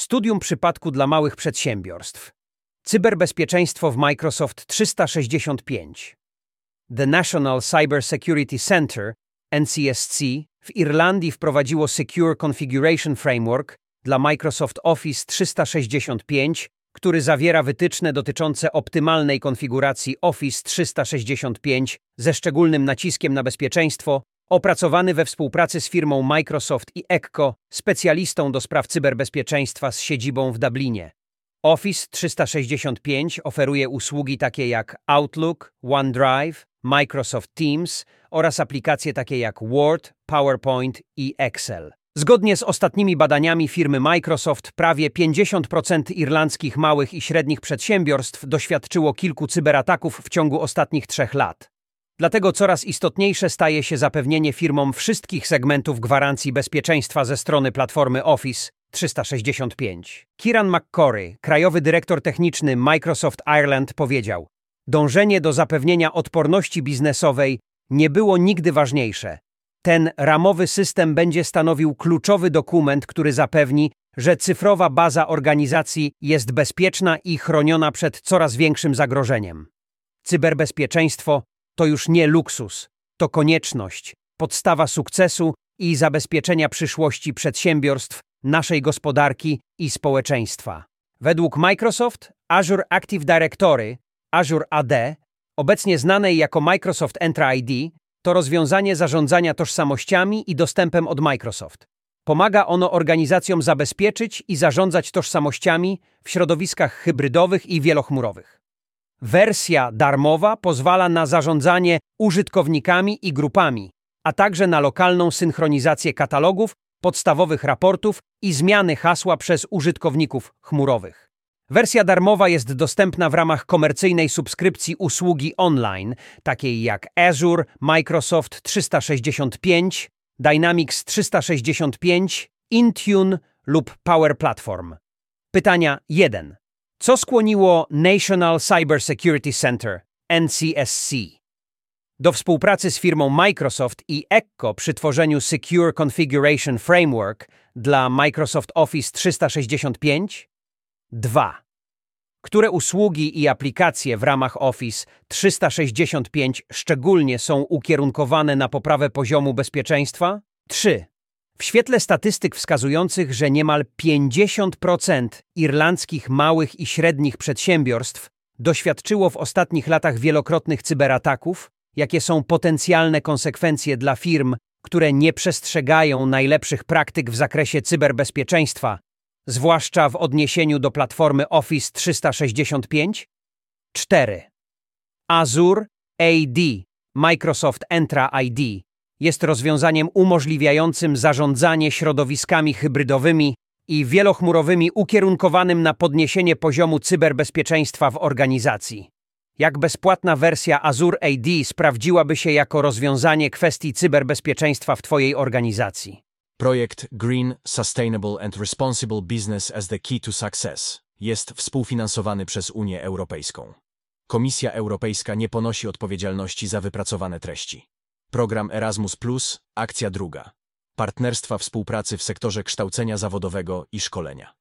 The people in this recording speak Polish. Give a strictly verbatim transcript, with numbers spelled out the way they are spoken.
Studium przypadku dla małych przedsiębiorstw. Cyberbezpieczeństwo w Microsoft trzysta sześćdziesiąt pięć. The National Cyber Security Center, N C S C, w Irlandii wprowadziło Secure Configuration Framework dla Microsoft Office trzysta sześćdziesiąt pięć, który zawiera wytyczne dotyczące optymalnej konfiguracji Office trzysta sześćdziesiąt pięć ze szczególnym naciskiem na bezpieczeństwo, opracowany we współpracy z firmą Microsoft i Ekko, specjalistą do spraw cyberbezpieczeństwa z siedzibą w Dublinie. Office trzysta sześćdziesiąt pięć oferuje usługi takie jak Outlook, OneDrive, Microsoft Teams oraz aplikacje takie jak Word, PowerPoint i Excel. Zgodnie z ostatnimi badaniami firmy Microsoft, prawie pięćdziesiąt procent irlandzkich małych i średnich przedsiębiorstw doświadczyło kilku cyberataków w ciągu ostatnich trzech lat. Dlatego coraz istotniejsze staje się zapewnienie firmom wszystkich segmentów gwarancji bezpieczeństwa ze strony platformy Office trzysta sześćdziesiąt pięć. Kieran McCrory, krajowy dyrektor techniczny Microsoft Ireland, powiedział: dążenie do zapewnienia odporności biznesowej nie było nigdy ważniejsze. Ten ramowy system będzie stanowił kluczowy dokument, który zapewni, że cyfrowa baza organizacji jest bezpieczna i chroniona przed coraz większym zagrożeniem. Cyberbezpieczeństwo to już nie luksus, to konieczność, podstawa sukcesu i zabezpieczenia przyszłości przedsiębiorstw, naszej gospodarki i społeczeństwa. Według Microsoft, Azure Active Directory, Azure A D, obecnie znanej jako Microsoft Entra I D, to rozwiązanie zarządzania tożsamościami i dostępem od Microsoft. Pomaga ono organizacjom zabezpieczyć i zarządzać tożsamościami w środowiskach hybrydowych i wielochmurowych. Wersja darmowa pozwala na zarządzanie użytkownikami i grupami, a także na lokalną synchronizację katalogów, podstawowych raportów i zmiany hasła przez użytkowników chmurowych. Wersja darmowa jest dostępna w ramach komercyjnej subskrypcji usługi online, takiej jak Azure, Microsoft trzysta sześćdziesiąt pięć, Dynamics trzysta sześćdziesiąt pięć, Intune lub Power Platform. Pytania jeden. Co skłoniło National Cyber Security Center, N C S C, do współpracy z firmą Microsoft i Ekko przy tworzeniu Secure Configuration Framework dla Microsoft Office trzysta sześćdziesiąt pięć? dwa. Które usługi i aplikacje w ramach Office trzysta sześćdziesiąt pięć szczególnie są ukierunkowane na poprawę poziomu bezpieczeństwa? trzy. W świetle statystyk wskazujących, że niemal pięćdziesiąt procent irlandzkich małych i średnich przedsiębiorstw doświadczyło w ostatnich latach wielokrotnych cyberataków, jakie są potencjalne konsekwencje dla firm, które nie przestrzegają najlepszych praktyk w zakresie cyberbezpieczeństwa, zwłaszcza w odniesieniu do platformy Office trzysta sześćdziesiąt pięć? cztery. Azure A D, Microsoft Entra I D, jest rozwiązaniem umożliwiającym zarządzanie środowiskami hybrydowymi i wielochmurowymi ukierunkowanym na podniesienie poziomu cyberbezpieczeństwa w organizacji. Jak bezpłatna wersja Azure A D sprawdziłaby się jako rozwiązanie kwestii cyberbezpieczeństwa w Twojej organizacji? Projekt Green, Sustainable and Responsible Business as the Key to Success jest współfinansowany przez Unię Europejską. Komisja Europejska nie ponosi odpowiedzialności za wypracowane treści. Program Erasmus plus, akcja druga. Partnerstwa współpracy w sektorze kształcenia zawodowego i szkolenia.